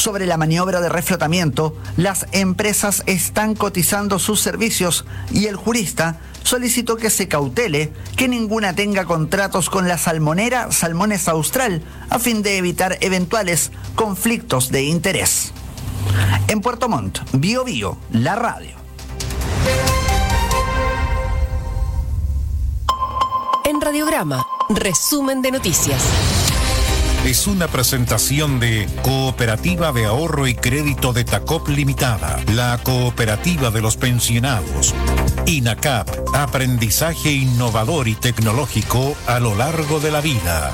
Sobre la maniobra de reflotamiento, las empresas están cotizando sus servicios y el jurista solicitó que se cautele que ninguna tenga contratos con la salmonera Salmones Austral a fin de evitar eventuales conflictos de interés. En Puerto Montt, Bio Bio, la radio. En Radiograma, resumen de noticias. Es una presentación de Cooperativa de Ahorro y Crédito de Tacop Limitada, la cooperativa de los pensionados. INACAP, aprendizaje innovador y tecnológico a lo largo de la vida.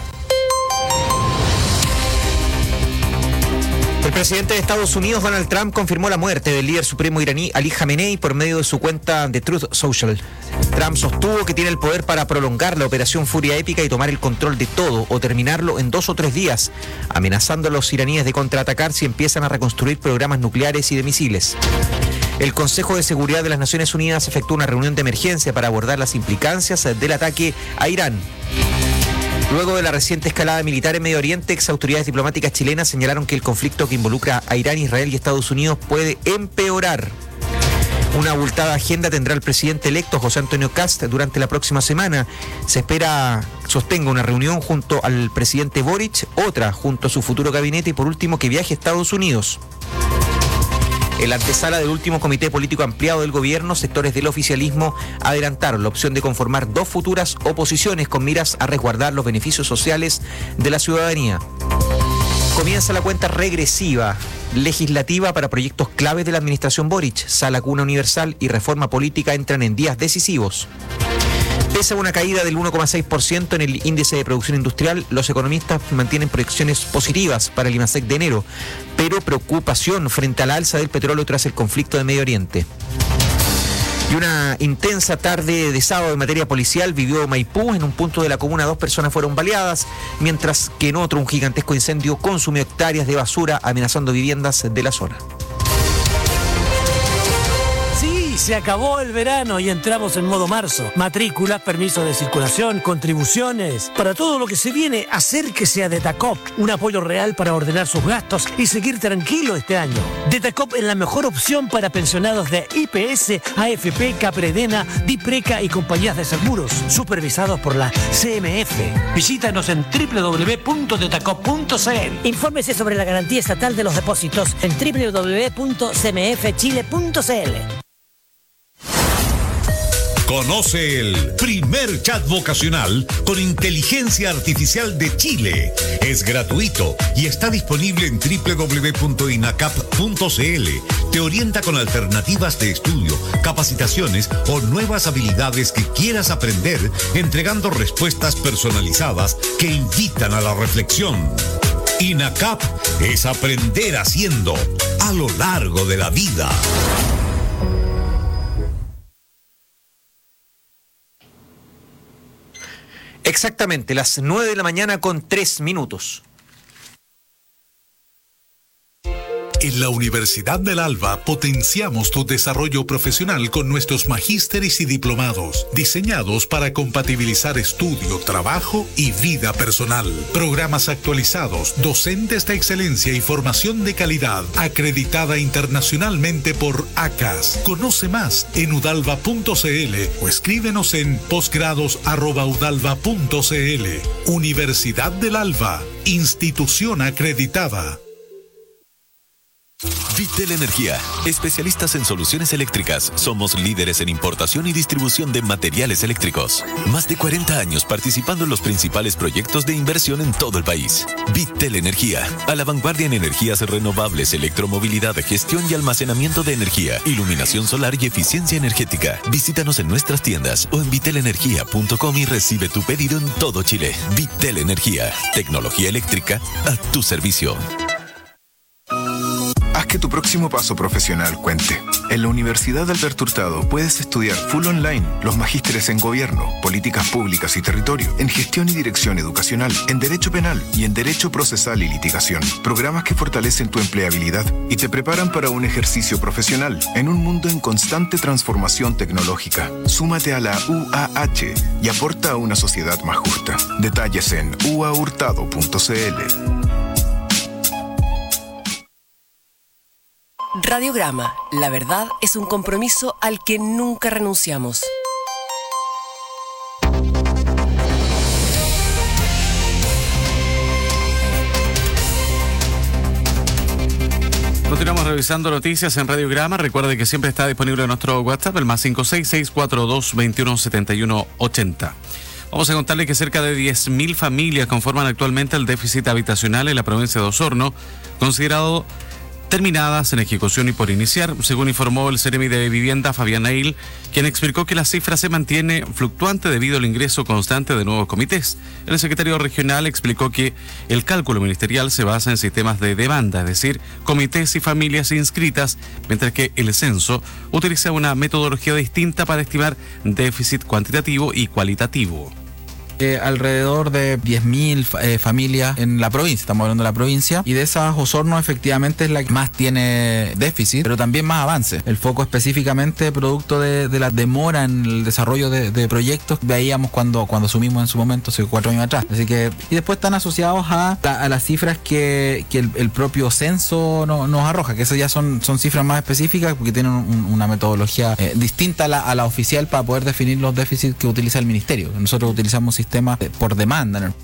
El presidente de Estados Unidos, Donald Trump, confirmó la muerte del líder supremo iraní Ali Khamenei por medio de su cuenta de Truth Social. Trump sostuvo que tiene el poder para prolongar la operación Furia Épica y tomar el control de todo o terminarlo en 2 o 3 días, amenazando a los iraníes de contraatacar si empiezan a reconstruir programas nucleares y de misiles. El Consejo de Seguridad de las Naciones Unidas efectuó una reunión de emergencia para abordar las implicancias del ataque a Irán. Luego de la reciente escalada militar en Medio Oriente, exautoridades diplomáticas chilenas señalaron que el conflicto que involucra a Irán, Israel y Estados Unidos puede empeorar. Una abultada agenda tendrá el presidente electo José Antonio Kast durante la próxima semana. Se espera sostenga una reunión junto al presidente Boric, otra junto a su futuro gabinete y por último que viaje a Estados Unidos. En la antesala del último comité político ampliado del gobierno, sectores del oficialismo adelantaron la opción de conformar 2 futuras oposiciones con miras a resguardar los beneficios sociales de la ciudadanía. Comienza la cuenta regresiva legislativa para proyectos claves de la administración Boric. Sala Cuna Universal y reforma política entran en días decisivos. Pese a una caída del 1,6% en el índice de producción industrial, los economistas mantienen proyecciones positivas para el IMASEC de enero, pero preocupación frente a la alza del petróleo tras el conflicto de Medio Oriente. Y una intensa tarde de sábado en materia policial vivió Maipú. En un punto de la comuna 2 personas fueron baleadas, mientras que en otro un gigantesco incendio consumió hectáreas de basura, amenazando viviendas de la zona. Se acabó el verano y entramos en modo marzo. Matrículas, permisos de circulación, contribuciones. Para todo lo que se viene, acérquese a Detacop. Un apoyo real para ordenar sus gastos y seguir tranquilo este año. Detacop es la mejor opción para pensionados de IPS, AFP, Capredena, Dipreca y compañías de seguros. Supervisados por la CMF. Visítanos en www.detacop.cl. Infórmese sobre la garantía estatal de los depósitos en www.cmfchile.cl. Conoce el primer chat vocacional con inteligencia artificial de Chile. Es gratuito y está disponible en www.inacap.cl. Te orienta con alternativas de estudio, capacitaciones o nuevas habilidades que quieras aprender, entregando respuestas personalizadas que invitan a la reflexión. INACAP es aprender haciendo a lo largo de la vida. Exactamente, las 9 de la mañana con 3 minutos. En la Universidad del Alba potenciamos tu desarrollo profesional con nuestros magísteres y diplomados, diseñados para compatibilizar estudio, trabajo y vida personal. Programas actualizados, docentes de excelencia y formación de calidad, acreditada internacionalmente por ACAS. Conoce más en udalva.cl o escríbenos en posgrados@udalva.cl. Universidad del Alba, institución acreditada. Vitel Energía, especialistas en soluciones eléctricas. Somos líderes en importación y distribución de materiales eléctricos. Más de 40 años participando en los principales proyectos de inversión en todo el país. Vitel Energía, a la vanguardia en energías renovables, electromovilidad, gestión y almacenamiento de energía, iluminación solar y eficiencia energética. Visítanos en nuestras tiendas o en vitelenergia.com y recibe tu pedido en todo Chile. Vitel Energía, tecnología eléctrica a tu servicio. Haz que tu próximo paso profesional cuente. En la Universidad Alberto Hurtado puedes estudiar full online los magísteres en Gobierno, Políticas Públicas y Territorio, en Gestión y Dirección Educacional, en Derecho Penal y en Derecho Procesal y Litigación. Programas que fortalecen tu empleabilidad y te preparan para un ejercicio profesional en un mundo en constante transformación tecnológica. Súmate a la UAH y aporta a una sociedad más justa. Detalles en uahurtado.cl. Radiograma. La verdad es un compromiso al que nunca renunciamos. Continuamos revisando noticias en Radiograma. Recuerde que siempre está disponible nuestro WhatsApp, el más 56642217180. Vamos a contarle que cerca de 10.000 familias conforman actualmente el déficit habitacional en la provincia de Osorno, considerado terminadas en ejecución y por iniciar, según informó el Seremi de Vivienda, Fabián Nail, quien explicó que la cifra se mantiene fluctuante debido al ingreso constante de nuevos comités. El secretario regional explicó que el cálculo ministerial se basa en sistemas de demanda, es decir, comités y familias inscritas, mientras que el censo utiliza una metodología distinta para estimar déficit cuantitativo y cualitativo. Alrededor de 10.000 familias en la provincia, estamos hablando de la provincia, y de esas Osorno efectivamente es la que más tiene déficit, pero también más avance. El foco específicamente producto de la demora en el desarrollo de proyectos que veíamos cuando asumimos en su momento, hace 4 años atrás. Así que, y después están asociados a las cifras que el propio censo nos arroja, que esas ya son cifras más específicas porque tienen una metodología distinta a la oficial para poder definir los déficits que utiliza el ministerio. Nosotros utilizamos sistemas por demanda, ¿no?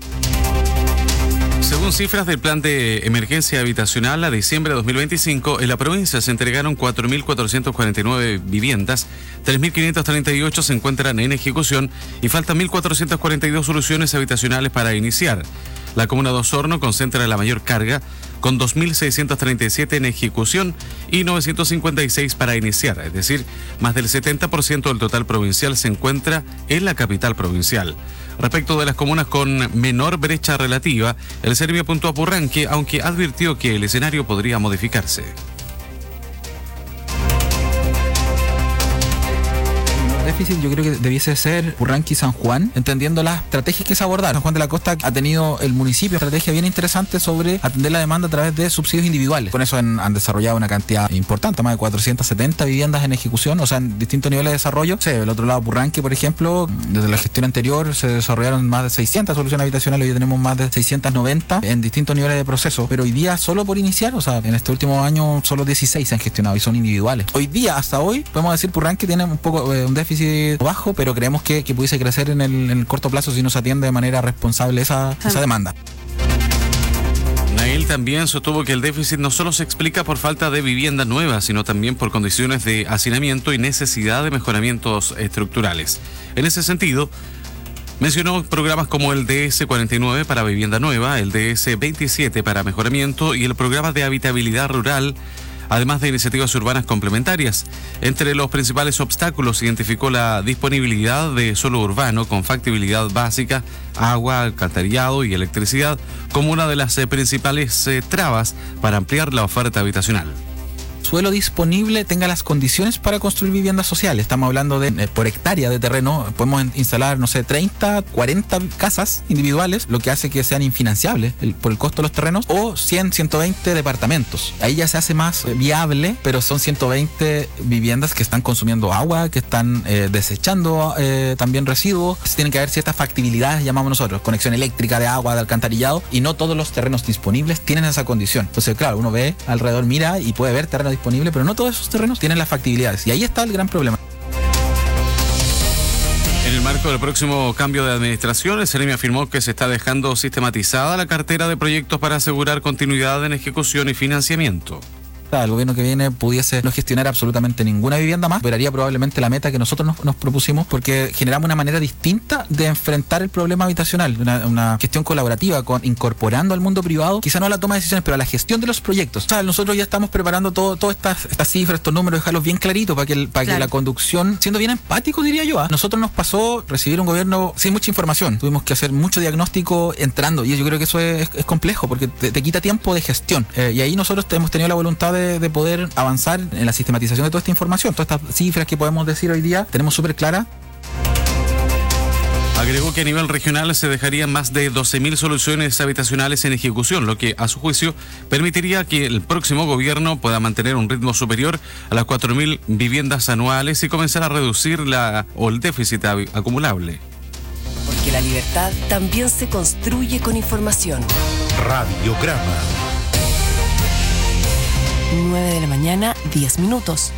Según cifras del Plan de Emergencia Habitacional, a diciembre de 2025, en la provincia se entregaron 4.449 viviendas, 3.538 se encuentran en ejecución y faltan 1.442 soluciones habitacionales para iniciar. La comuna de Osorno concentra la mayor carga, con 2.637 en ejecución y 956 para iniciar, es decir, más del 70% del total provincial se encuentra en la capital provincial. Respecto de las comunas con menor brecha relativa, el Seremi apuntó a Purranque, aunque advirtió que el escenario podría modificarse. Déficit yo creo que debiese ser Purranque y San Juan, entendiendo las estrategias que se abordaron. San Juan de la Costa ha tenido el municipio estrategia bien interesante sobre atender la demanda a través de subsidios individuales. Con eso han desarrollado una cantidad importante, más de 470 viviendas en ejecución, o sea, en distintos niveles de desarrollo. Sí, del otro lado, Purranque, por ejemplo, desde la gestión anterior se desarrollaron más de 600 soluciones habitacionales, hoy tenemos más de 690 en distintos niveles de proceso, pero hoy día solo por iniciar, o sea, en este último año solo 16 se han gestionado y son individuales. Hoy día, hasta hoy, podemos decir Purranque tiene un poco un déficit bajo, pero creemos que pudiese crecer en el corto plazo si no se atiende de manera responsable esa demanda. Nail también sostuvo que el déficit no solo se explica por falta de vivienda nueva, sino también por condiciones de hacinamiento y necesidad de mejoramientos estructurales. En ese sentido, mencionó programas como el DS49 para vivienda nueva, el DS27 para mejoramiento y el programa de habitabilidad rural, además de iniciativas urbanas complementarias. Entre los principales obstáculos identificó la disponibilidad de suelo urbano con factibilidad básica, agua, alcantarillado y electricidad como una de las principales trabas para ampliar la oferta habitacional. Suelo disponible tenga las condiciones para construir viviendas sociales. Estamos hablando de por hectárea de terreno, podemos instalar, no sé, 30, 40 casas individuales, lo que hace que sean infinanciables por el costo de los terrenos, o 100, 120 departamentos. Ahí ya se hace más viable, pero son 120 viviendas que están consumiendo agua, que están desechando también residuos. Tienen que haber ciertas factibilidades, llamamos nosotros, conexión eléctrica, de agua, de alcantarillado, y no todos los terrenos disponibles tienen esa condición. Entonces, claro, uno ve alrededor, mira y puede ver terrenos disponible, pero no todos esos terrenos tienen las factibilidades, y ahí está el gran problema. En el marco del próximo cambio de administración, el Seremi afirmó que se está dejando sistematizada la cartera de proyectos para asegurar continuidad en ejecución y financiamiento. El gobierno que viene pudiese no gestionar absolutamente ninguna vivienda más, superaría probablemente la meta que nosotros nos propusimos, porque generamos una manera distinta de enfrentar el problema habitacional, una gestión colaborativa, incorporando al mundo privado, quizá no a la toma de decisiones, pero a la gestión de los proyectos. O sea, nosotros ya estamos preparando todas estas cifras, estos números, dejarlos bien claritos para que la conducción, siendo bien empático, diría yo, nosotros nos pasó recibir un gobierno sin mucha información, tuvimos que hacer mucho diagnóstico entrando, y yo creo que eso es complejo, porque te quita tiempo de gestión, y ahí nosotros hemos tenido la voluntad de poder avanzar en la sistematización de toda esta información, todas estas cifras que podemos decir hoy día, tenemos súper claras. Agregó que a nivel regional se dejarían más de 12.000 soluciones habitacionales en ejecución, lo que a su juicio permitiría que el próximo gobierno pueda mantener un ritmo superior a las 4.000 viviendas anuales y comenzar a reducir el déficit acumulable. Porque la libertad también se construye con información. Radiograma. 9 de la mañana, 10 minutos.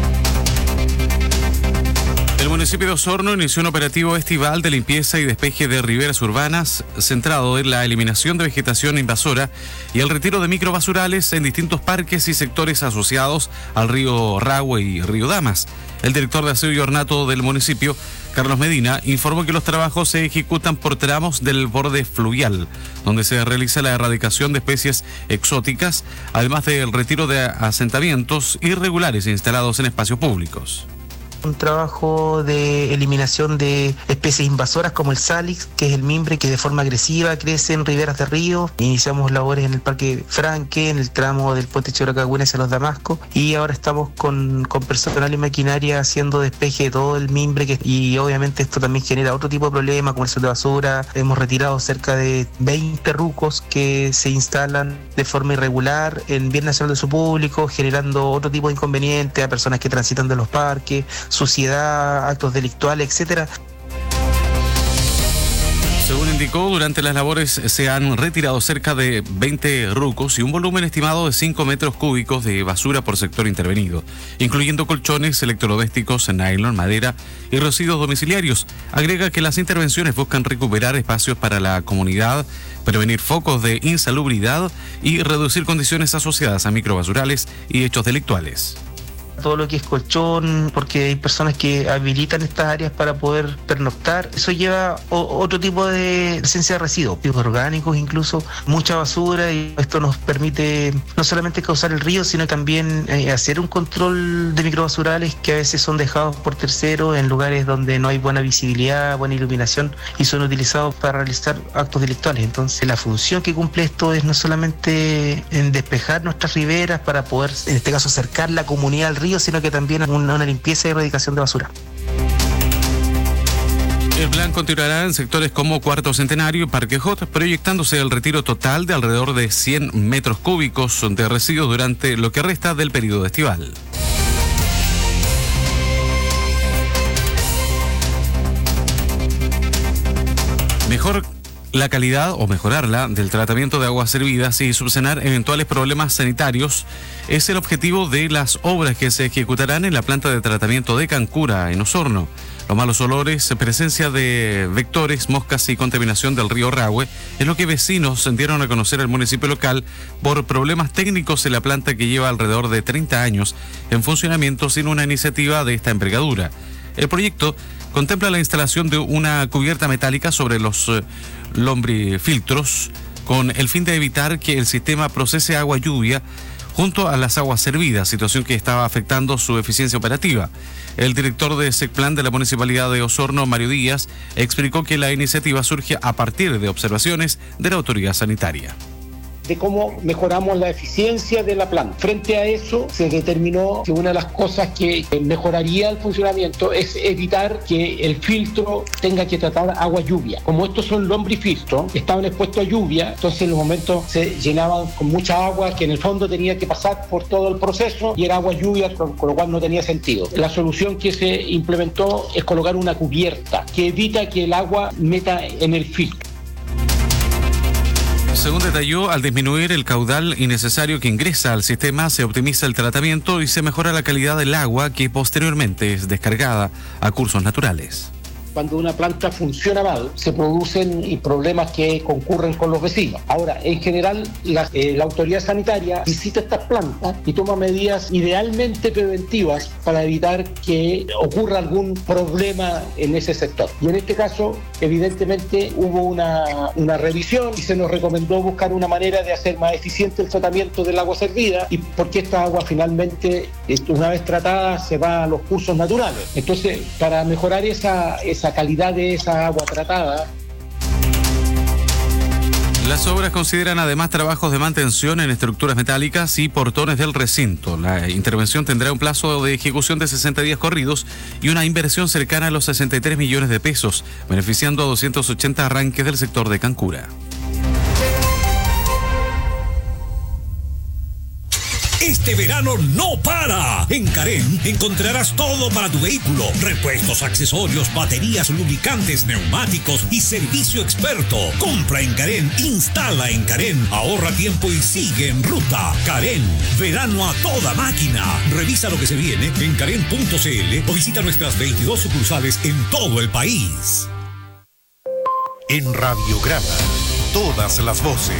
El municipio de Osorno inició un operativo estival de limpieza y despeje de riberas urbanas centrado en la eliminación de vegetación invasora y el retiro de microbasurales en distintos parques y sectores asociados al río Rahue y río Damas. El director de Aseo y Ornato del municipio, Carlos Medina, informó que los trabajos se ejecutan por tramos del borde fluvial, donde se realiza la erradicación de especies exóticas, además del retiro de asentamientos irregulares instalados en espacios públicos. Un trabajo de eliminación de especies invasoras como el Salix, que es el mimbre que de forma agresiva crece en riberas de ríos. Iniciamos labores en el Parque Franque, en el tramo del puente Chorocagüín hacia los Damascos, y ahora estamos con personal y maquinaria haciendo despeje de todo el mimbre, y obviamente esto también genera otro tipo de problemas, comercio de basura. Hemos retirado cerca de 20 rucos que se instalan de forma irregular en bien nacional de su público, generando otro tipo de inconvenientes a personas que transitan de los parques, suciedad, actos delictuales, etcétera. Según indicó, durante las labores se han retirado cerca de 20 rucos y un volumen estimado de 5 metros cúbicos de basura por sector intervenido, incluyendo colchones, electrodomésticos, nylon, madera y residuos domiciliarios. Agrega que las intervenciones buscan recuperar espacios para la comunidad, prevenir focos de insalubridad y reducir condiciones asociadas a microbasurales y hechos delictuales. Todo lo que es colchón, porque hay personas que habilitan estas áreas para poder pernoctar. Eso lleva otro tipo de esencia de residuos, orgánicos incluso, mucha basura, y esto nos permite no solamente causar el río, sino también hacer un control de microbasurales que a veces son dejados por terceros en lugares donde no hay buena visibilidad, buena iluminación, y son utilizados para realizar actos delictuales. Entonces la función que cumple esto es no solamente en despejar nuestras riberas para poder, en este caso, acercar la comunidad al río, sino que también una limpieza y erradicación de basura. El plan continuará en sectores como Cuarto Centenario y Parque Hot, proyectándose el retiro total de alrededor de 100 metros cúbicos de residuos durante lo que resta del periodo estival. Mejor la calidad o mejorarla del tratamiento de aguas servidas y subsanar eventuales problemas sanitarios es el objetivo de las obras que se ejecutarán en la planta de tratamiento de Cancura, en Osorno. Los malos olores, presencia de vectores, moscas y contaminación del río Rahue es lo que vecinos dieron a conocer al municipio local por problemas técnicos en la planta que lleva alrededor de 30 años en funcionamiento sin una iniciativa de esta envergadura. El proyecto contempla la instalación de una cubierta metálica sobre los lombrifiltros con el fin de evitar que el sistema procese agua lluvia junto a las aguas servidas, situación que estaba afectando su eficiencia operativa. El director de SECPLAN de la Municipalidad de Osorno, Mario Díaz, explicó que la iniciativa surge a partir de observaciones de la autoridad sanitaria. De cómo mejoramos la eficiencia de la planta. Frente a eso, se determinó que una de las cosas que mejoraría el funcionamiento es evitar que el filtro tenga que tratar agua lluvia. Como estos son lombrifiltros, estaban expuestos a lluvia, entonces en los momentos se llenaban con mucha agua que en el fondo tenía que pasar por todo el proceso y era agua lluvia, con lo cual no tenía sentido. La solución que se implementó es colocar una cubierta que evita que el agua meta en el filtro. Según detalló, al disminuir el caudal innecesario que ingresa al sistema, se optimiza el tratamiento y se mejora la calidad del agua que posteriormente es descargada a cursos naturales. Cuando una planta funciona mal, se producen problemas que concurren con los vecinos. Ahora, en general, la autoridad sanitaria visita estas plantas y toma medidas idealmente preventivas para evitar que ocurra algún problema en ese sector. Y en este caso, evidentemente, hubo una revisión y se nos recomendó buscar una manera de hacer más eficiente el tratamiento del agua servida, y porque esta agua finalmente, una vez tratada, se va a los cursos naturales. Entonces, para mejorar esa calidad de esa agua tratada. Las obras consideran además trabajos de mantención en estructuras metálicas y portones del recinto. La intervención tendrá un plazo de ejecución de 60 días corridos y una inversión cercana a los 63 millones de pesos, beneficiando a 280 arranques del sector de Cancura. Este verano no para. En Carén encontrarás todo para tu vehículo: repuestos, accesorios, baterías, lubricantes, neumáticos y servicio experto. Compra en Carén, instala en Carén, ahorra tiempo y sigue en ruta. Carén, verano a toda máquina. Revisa lo que se viene en carén.cl o visita nuestras 22 sucursales en todo el país. En Radiograma, todas las voces.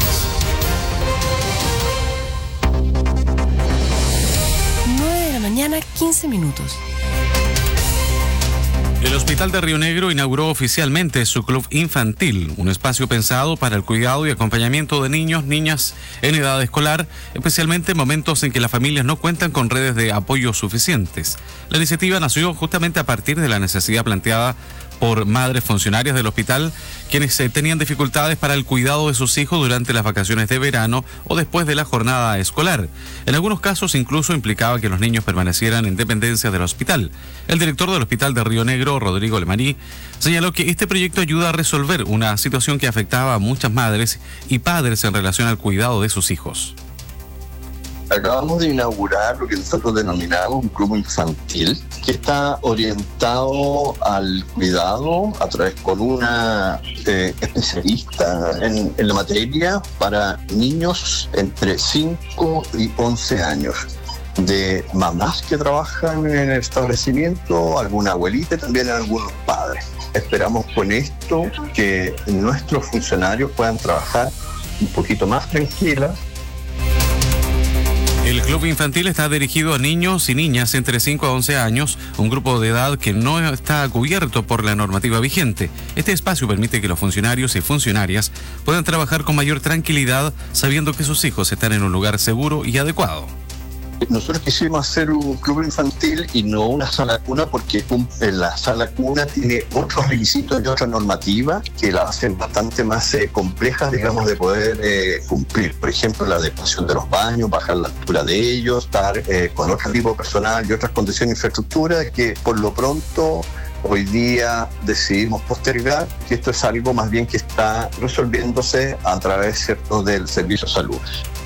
9 de la mañana, 15 minutos. El Hospital de Río Negro inauguró oficialmente su club infantil, un espacio pensado para el cuidado y acompañamiento de niños, niñas en edad escolar, especialmente en momentos en que las familias no cuentan con redes de apoyo suficientes. La iniciativa nació justamente a partir de la necesidad planteada por madres funcionarias del hospital, quienes tenían dificultades para el cuidado de sus hijos durante las vacaciones de verano o después de la jornada escolar. En algunos casos incluso implicaba que los niños permanecieran en dependencias del hospital. El director del Hospital de Río Negro, Rodrigo Lemarí, señaló que este proyecto ayuda a resolver una situación que afectaba a muchas madres y padres en relación al cuidado de sus hijos. Acabamos de inaugurar lo que nosotros denominamos un club infantil que está orientado al cuidado a través con una especialista en la materia para niños entre 5 y 11 años. De mamás que trabajan en el establecimiento, alguna abuelita y también algunos padres. Esperamos con esto que nuestros funcionarios puedan trabajar un poquito más tranquilas. El club infantil está dirigido a niños y niñas entre 5 a 11 años, un grupo de edad que no está cubierto por la normativa vigente. Este espacio permite que los funcionarios y funcionarias puedan trabajar con mayor tranquilidad, sabiendo que sus hijos están en un lugar seguro y adecuado. Nosotros quisimos hacer un club infantil y no una sala cuna porque la sala cuna tiene otros requisitos y otra normativa que la hacen bastante más complejas, digamos, de poder cumplir. Por ejemplo, la adecuación de los baños, bajar la altura de ellos, estar con otro tipo de personal y otras condiciones de infraestructura que por lo pronto hoy día decidimos postergar, que esto es algo más bien que está resolviéndose a través, ¿cierto?, del Servicio de Salud.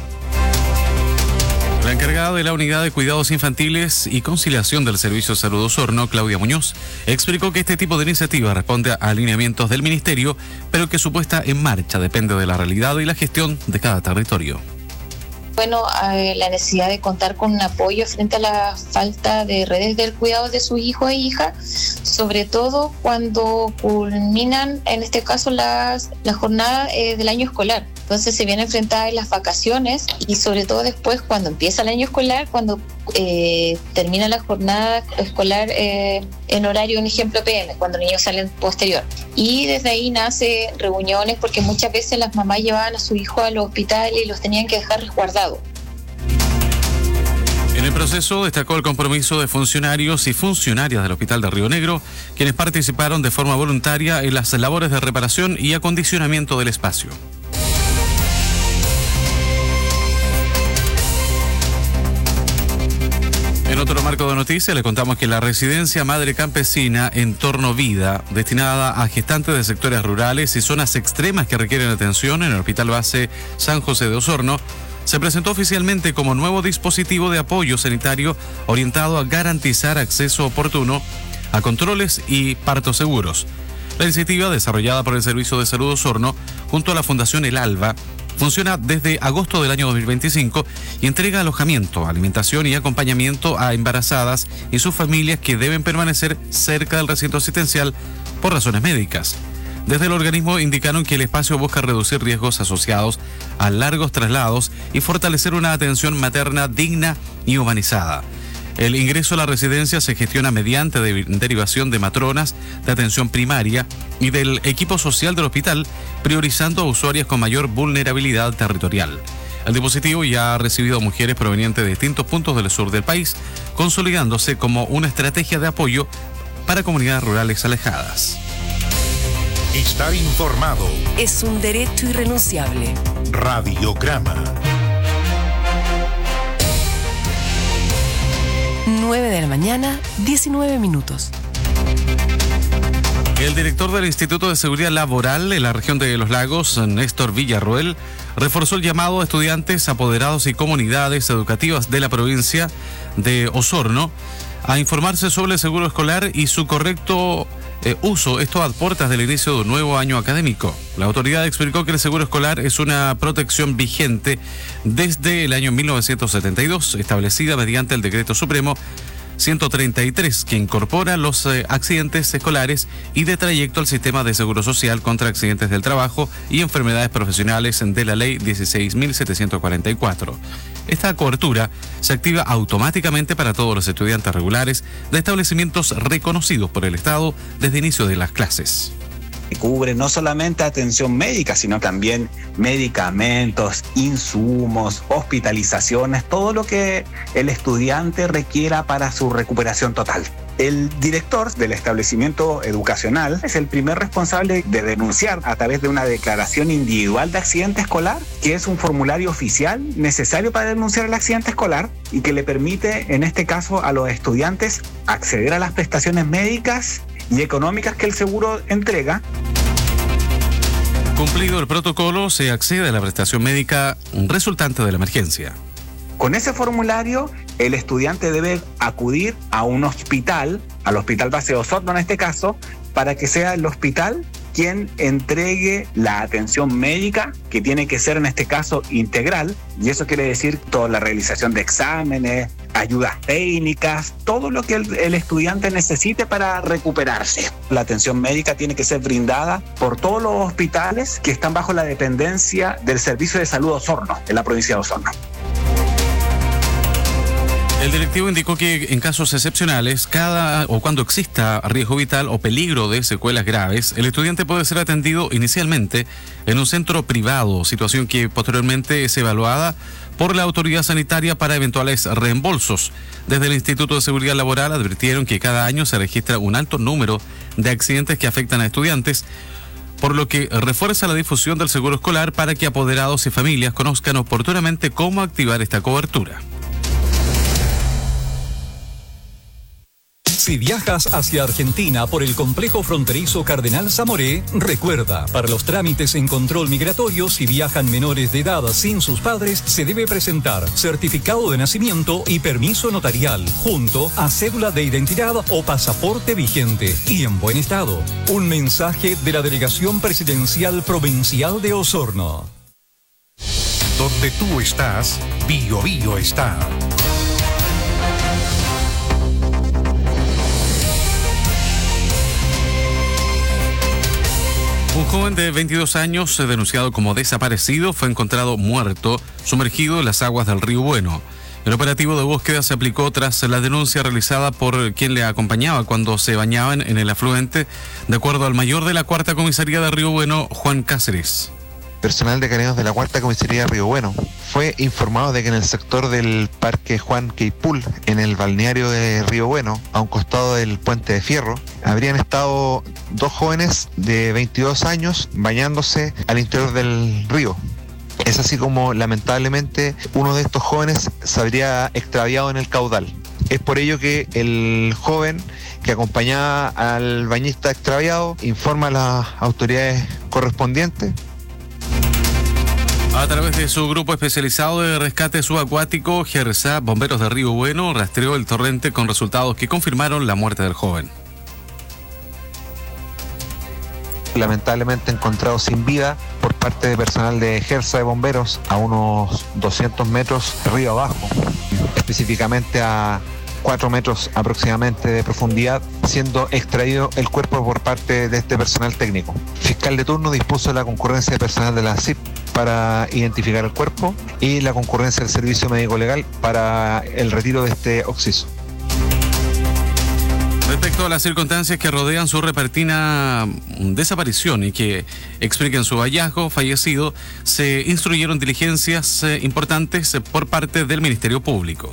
La encargada de la Unidad de Cuidados Infantiles y Conciliación del Servicio de Salud de Osorno, Claudia Muñoz, explicó que este tipo de iniciativa responde a alineamientos del Ministerio, pero que su puesta en marcha depende de la realidad y la gestión de cada territorio. Bueno, la necesidad de contar con un apoyo frente a la falta de redes del cuidado de sus hijos e hijas, sobre todo cuando culminan, en este caso, la jornada del año escolar. Entonces se viene enfrentada en las vacaciones y sobre todo después cuando empieza el año escolar, cuando termina la jornada escolar en horario, un ejemplo PM, cuando los niños salen posterior. Y desde ahí nace reuniones porque muchas veces las mamás llevaban a su hijo al hospital y los tenían que dejar resguardados. En el proceso destacó el compromiso de funcionarios y funcionarias del Hospital de Río Negro, quienes participaron de forma voluntaria en las labores de reparación y acondicionamiento del espacio. En otro marco de noticias, le contamos que la residencia Madre Campesina Entorno Vida, destinada a gestantes de sectores rurales y zonas extremas que requieren atención en el Hospital Base San José de Osorno, se presentó oficialmente como nuevo dispositivo de apoyo sanitario orientado a garantizar acceso oportuno a controles y partos seguros. La iniciativa, desarrollada por el Servicio de Salud de Osorno, junto a la Fundación El Alba, funciona desde agosto del año 2025 y entrega alojamiento, alimentación y acompañamiento a embarazadas y sus familias que deben permanecer cerca del recinto asistencial por razones médicas. Desde el organismo indicaron que el espacio busca reducir riesgos asociados a largos traslados y fortalecer una atención materna digna y humanizada. El ingreso a la residencia se gestiona mediante derivación de matronas de atención primaria y del equipo social del hospital, priorizando a usuarias con mayor vulnerabilidad territorial. El dispositivo ya ha recibido a mujeres provenientes de distintos puntos del sur del país, consolidándose como una estrategia de apoyo para comunidades rurales alejadas. Estar informado es un derecho irrenunciable. Radiograma. 9 de la mañana, 19 minutos. El director del Instituto de Seguridad Laboral en la región de Los Lagos, Néstor Villarroel, reforzó el llamado a estudiantes, apoderados y comunidades educativas de la provincia de Osorno a informarse sobre el seguro escolar y su correcto uso, esto a puertas del inicio de un nuevo año académico. La autoridad explicó que el seguro escolar es una protección vigente desde el año 1972, establecida mediante el Decreto Supremo 133, que incorpora los accidentes escolares y de trayecto al sistema de seguro social contra accidentes del trabajo y enfermedades profesionales de la Ley 16.744. Esta cobertura se activa automáticamente para todos los estudiantes regulares de establecimientos reconocidos por el Estado desde inicio de las clases. Cubre no solamente atención médica, sino también medicamentos, insumos, hospitalizaciones, todo lo que el estudiante requiera para su recuperación total. El director del establecimiento educacional es el primer responsable de denunciar a través de una declaración individual de accidente escolar, que es un formulario oficial necesario para denunciar el accidente escolar y que le permite, en este caso, a los estudiantes acceder a las prestaciones médicas y económicas que el seguro entrega. Cumplido el protocolo, se accede a la prestación médica resultante de la emergencia. Con ese formulario, el estudiante debe acudir a un hospital, al Hospital Base de Osorno en este caso, para que sea el hospital quien entregue la atención médica, que tiene que ser en este caso integral, y eso quiere decir toda la realización de exámenes, ayudas técnicas, todo lo que el estudiante necesite para recuperarse. La atención médica tiene que ser brindada por todos los hospitales que están bajo la dependencia del Servicio de Salud Osorno, en la provincia de Osorno. El directivo indicó que en casos excepcionales, cuando exista riesgo vital o peligro de secuelas graves, el estudiante puede ser atendido inicialmente en un centro privado, situación que posteriormente es evaluada por la autoridad sanitaria para eventuales reembolsos. Desde el Instituto de Seguridad Laboral advirtieron que cada año se registra un alto número de accidentes que afectan a estudiantes, por lo que refuerza la difusión del seguro escolar para que apoderados y familias conozcan oportunamente cómo activar esta cobertura. Si viajas hacia Argentina por el complejo fronterizo Cardenal Zamoré, recuerda, para los trámites en control migratorio, si viajan menores de edad sin sus padres, se debe presentar certificado de nacimiento y permiso notarial, junto a cédula de identidad o pasaporte vigente y en buen estado. Un mensaje de la Delegación Presidencial Provincial de Osorno. Donde tú estás, Bio Bio está. Un joven de 22 años, denunciado como desaparecido, fue encontrado muerto, sumergido en las aguas del río Bueno. El operativo de búsqueda se aplicó tras la denuncia realizada por quien le acompañaba cuando se bañaban en el afluente, de acuerdo al mayor de la Cuarta Comisaría de Río Bueno, Juan Cáceres. Personal de Carabineros de la Cuarta Comisaría de Río Bueno fue informado de que en el sector del Parque Juan Queipul, en el balneario de Río Bueno, a un costado del Puente de Fierro, habrían estado dos jóvenes de 22 años bañándose al interior del río. Es así como lamentablemente uno de estos jóvenes se habría extraviado en el caudal. Es por ello que el joven que acompañaba al bañista extraviado informa a las autoridades correspondientes. A través de su grupo especializado de rescate subacuático, GERSA, Bomberos de Río Bueno rastreó el torrente con resultados que confirmaron la muerte del joven. Lamentablemente encontrado sin vida por parte de personal de GERSA de bomberos a unos 200 metros río abajo, específicamente a 4 metros aproximadamente de profundidad, siendo extraído el cuerpo por parte de este personal técnico. Fiscal de turno dispuso la concurrencia de personal de la CIP para identificar el cuerpo y la concurrencia del servicio médico legal para el retiro de este occiso. Respecto a las circunstancias que rodean su repentina desaparición y que expliquen su hallazgo fallecido, se instruyeron diligencias importantes por parte del Ministerio Público.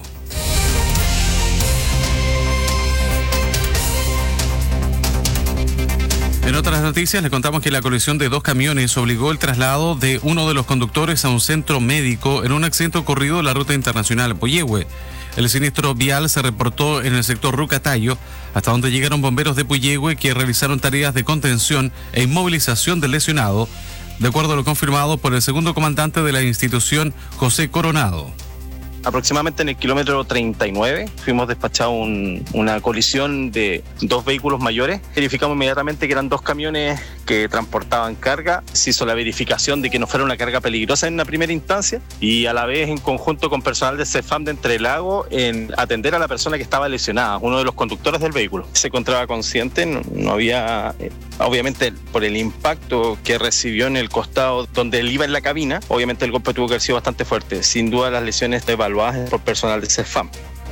En otras noticias, les contamos que la colisión de dos camiones obligó el traslado de uno de los conductores a un centro médico en un accidente ocurrido en la ruta internacional Puyehue. El siniestro vial se reportó en el sector Rucatayo, hasta donde llegaron bomberos de Puyehue que realizaron tareas de contención e inmovilización del lesionado, de acuerdo a lo confirmado por el segundo comandante de la institución, José Coronado. Aproximadamente en el kilómetro 39 fuimos despachados una colisión de 2 vehículos mayores. Verificamos inmediatamente que eran 2 camiones que transportaban carga. Se hizo la verificación de que no fuera una carga peligrosa en la primera instancia y a la vez en conjunto con personal de CEFAM de Entre Lagos en atender a la persona que estaba lesionada, uno de los conductores del vehículo. Se encontraba consciente, no había, obviamente por el impacto que recibió en el costado donde él iba en la cabina, obviamente el golpe tuvo que haber sido bastante fuerte. Sin duda las lesiones evaluadas por personal de CEFAM.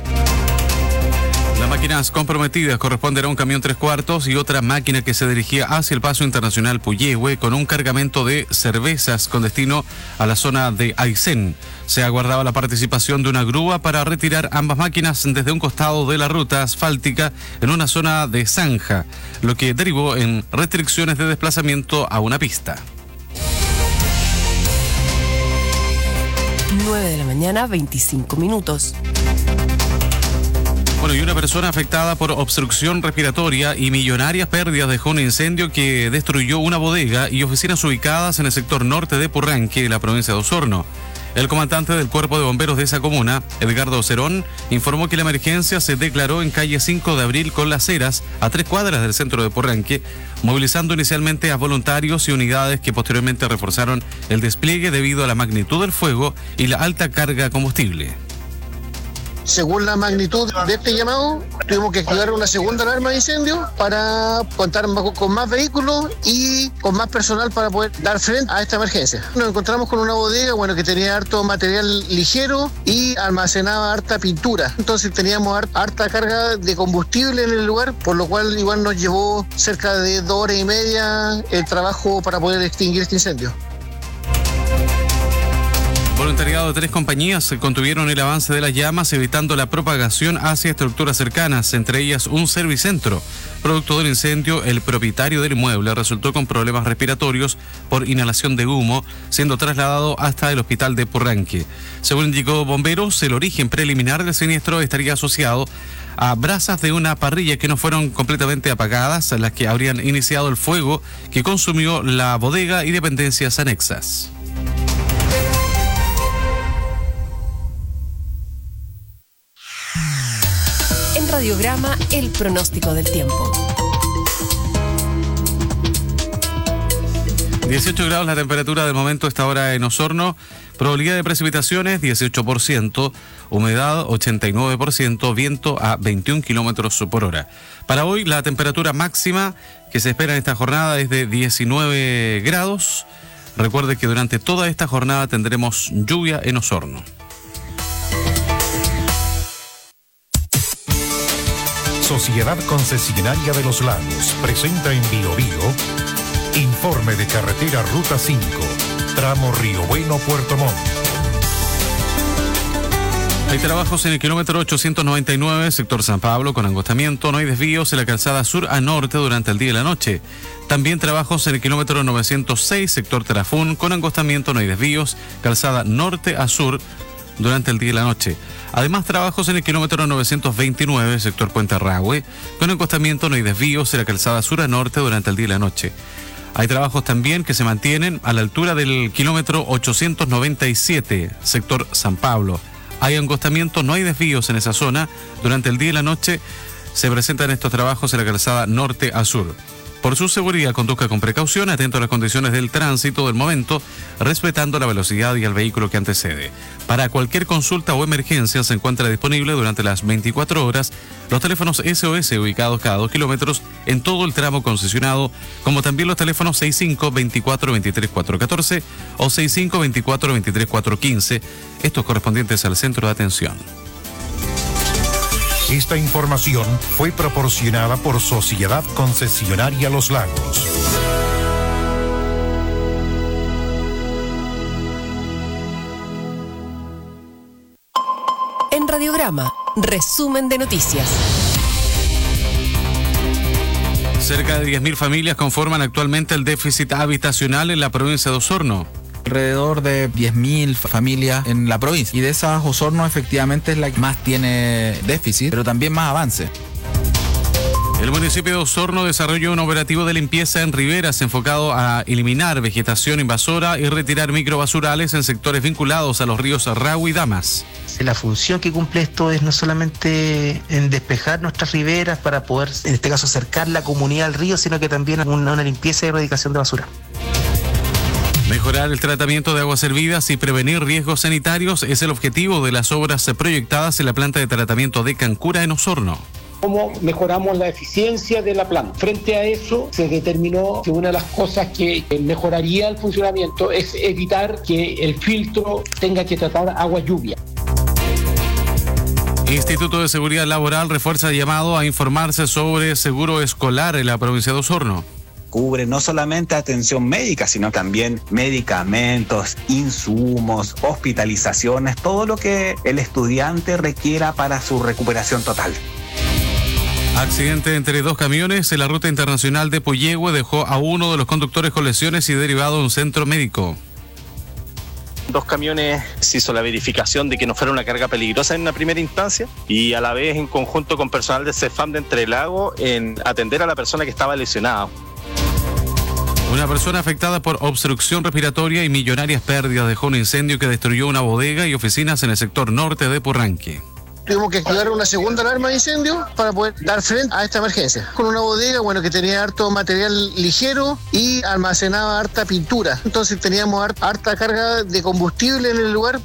Las máquinas comprometidas corresponden a un camión 3/4 y otra máquina que se dirigía hacia el Paso Internacional Puyehue con un cargamento de cervezas con destino a la zona de Aysén. Se aguardaba la participación de una grúa para retirar ambas máquinas desde un costado de la ruta asfáltica en una zona de zanja, lo que derivó en restricciones de desplazamiento a una pista. 9 de la mañana, 25 minutos. Bueno, y una persona afectada por obstrucción respiratoria y millonarias pérdidas dejó un incendio que destruyó una bodega y oficinas ubicadas en el sector norte de Purranque, la provincia de Osorno. El comandante del Cuerpo de Bomberos de esa comuna, Edgardo Cerón, informó que la emergencia se declaró en calle 5 de Abril con Las Heras, a 3 cuadras del centro de Purranque, movilizando inicialmente a voluntarios y unidades que posteriormente reforzaron el despliegue debido a la magnitud del fuego y la alta carga de combustible. Según la magnitud de este llamado, tuvimos que activar una segunda alarma de incendio para contar con más vehículos y con más personal para poder dar frente a esta emergencia. Nos encontramos con una bodega, que tenía harto material ligero y almacenaba harta pintura. Entonces teníamos harta carga de combustible en el lugar, por lo cual igual nos llevó cerca de 2 horas y media el trabajo para poder extinguir este incendio. Voluntariado de 3 compañías contuvieron el avance de las llamas, evitando la propagación hacia estructuras cercanas, entre ellas un servicentro. Producto del incendio, el propietario del inmueble resultó con problemas respiratorios por inhalación de humo, siendo trasladado hasta el hospital de Purranque. Según indicó Bomberos, el origen preliminar del siniestro estaría asociado a brasas de una parrilla que no fueron completamente apagadas, las que habrían iniciado el fuego que consumió la bodega y dependencias anexas. Radiograma, el pronóstico del tiempo. 18 grados la temperatura del momento, esta hora en Osorno. Probabilidad de precipitaciones 18%, humedad 89%, viento a 21 kilómetros por hora. Para hoy la temperatura máxima que se espera en esta jornada es de 19 grados. Recuerde que durante toda esta jornada tendremos lluvia en Osorno. Sociedad Concesionaria de los Lagos presenta en Biobío informe de carretera Ruta 5, tramo Río Bueno, Puerto Montt. Hay trabajos en el kilómetro 899, sector San Pablo, con angostamiento. No hay desvíos en la calzada sur a norte durante el día y la noche. También trabajos en el kilómetro 906, sector Tarafún, con angostamiento. No hay desvíos, calzada norte a sur durante el día y la noche. Además, trabajos en el kilómetro 929, sector Puente Arrahue, con acostamiento. No hay desvíos en la calzada sur a norte durante el día y la noche. Hay trabajos también que se mantienen a la altura del kilómetro 897, sector San Pablo. Hay angostamiento, no hay desvíos en esa zona. Durante el día y la noche se presentan estos trabajos en la calzada norte a sur. Por su seguridad, conduzca con precaución, atento a las condiciones del tránsito del momento, respetando la velocidad y el vehículo que antecede. Para cualquier consulta o emergencia se encuentra disponible durante las 24 horas los teléfonos SOS ubicados cada 2 kilómetros en todo el tramo concesionado, como también los teléfonos 65 24 23 414 o 65 24 23 415, estos correspondientes al centro de atención. Esta información fue proporcionada por Sociedad Concesionaria Los Lagos. En Radiograma, resumen de noticias. Cerca de 10.000 familias conforman actualmente el déficit habitacional en la provincia de Osorno. Alrededor de 10.000 familias en la provincia. Y de esas, Osorno efectivamente es la que más tiene déficit, pero también más avance. El municipio de Osorno desarrolló un operativo de limpieza en riberas enfocado a eliminar vegetación invasora y retirar microbasurales en sectores vinculados a los ríos Rahue y Damas. La función que cumple esto es no solamente en despejar nuestras riberas para poder, en este caso, acercar la comunidad al río, sino que también una limpieza y erradicación de basura. Mejorar el tratamiento de aguas servidas y prevenir riesgos sanitarios es el objetivo de las obras proyectadas en la planta de tratamiento de Cancura en Osorno. ¿Cómo mejoramos la eficiencia de la planta? Frente a eso, se determinó que una de las cosas que mejoraría el funcionamiento es evitar que el filtro tenga que tratar agua lluvia. Instituto de Seguridad Laboral refuerza el llamado a informarse sobre seguro escolar en la provincia de Osorno. Cubre no solamente atención médica, sino también medicamentos, insumos, hospitalizaciones, todo lo que el estudiante requiera para su recuperación total. Accidente entre dos camiones en la ruta internacional de Puyehue dejó a uno de los conductores con lesiones y derivado a un centro médico. 2 camiones se hizo la verificación de que no fuera una carga peligrosa en una primera instancia y a la vez en conjunto con personal de CEFAM de Entre Lagos en atender a la persona que estaba lesionada. Una persona afectada por obstrucción respiratoria y millonarias pérdidas dejó un incendio que destruyó una bodega y oficinas en el sector norte de Purranque. Tuvimos que activar una segunda alarma de incendio para poder dar frente a esta emergencia. Con una bodega, que tenía harto material ligero y almacenaba harta pintura. Entonces teníamos harta carga de combustible en el lugar.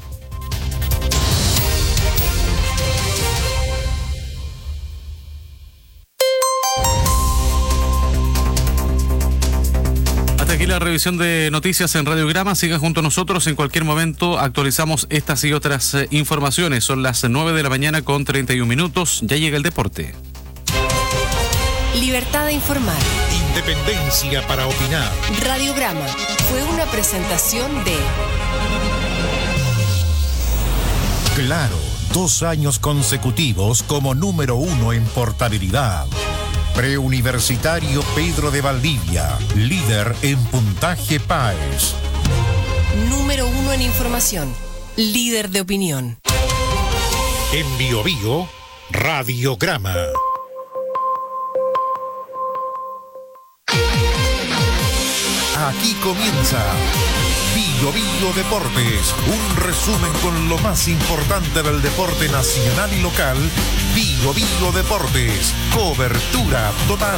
Aquí la revisión de noticias en Radiograma. Sigan junto a nosotros. En cualquier momento actualizamos estas y otras informaciones. Son las 9 de la mañana con 31 minutos. Ya llega el deporte. Libertad de informar. Independencia para opinar. Radiograma fue una presentación de... Claro, 2 años consecutivos como número 1 en portabilidad. Preuniversitario Pedro de Valdivia, líder en puntaje PAES. Número 1 en información, líder de opinión. En Biobío, Radiograma. Aquí comienza Biobío Deportes, un resumen con lo más importante del deporte nacional y local. Biobío Deportes, cobertura total.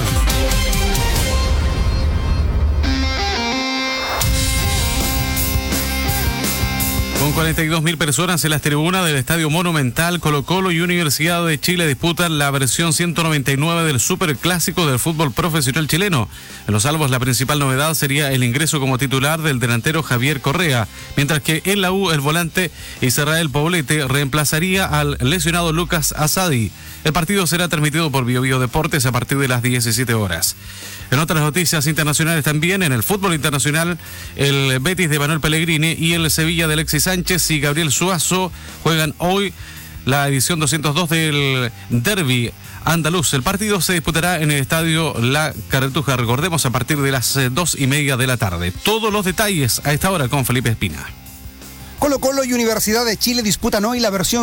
Con 42.000 personas en las tribunas del Estadio Monumental, Colo-Colo y Universidad de Chile disputan la versión 199 del Superclásico del fútbol profesional chileno. En los salvos, la principal novedad sería el ingreso como titular del delantero Javier Correa, mientras que en la U el volante Israel Poblete reemplazaría al lesionado Lucas Asadi. El partido será transmitido por Biobío Deportes a partir de las 17 horas. En otras noticias internacionales también, en el fútbol internacional, el Betis de Manuel Pellegrini y el Sevilla de Alexis Sánchez y Gabriel Suazo juegan hoy la edición 202 del Derby andaluz. El partido se disputará en el estadio La Carretuja, recordemos, a partir de las 2:30 de la tarde. Todos los detalles a esta hora con Felipe Espina. Colo-Colo y Universidad de Chile disputan hoy la versión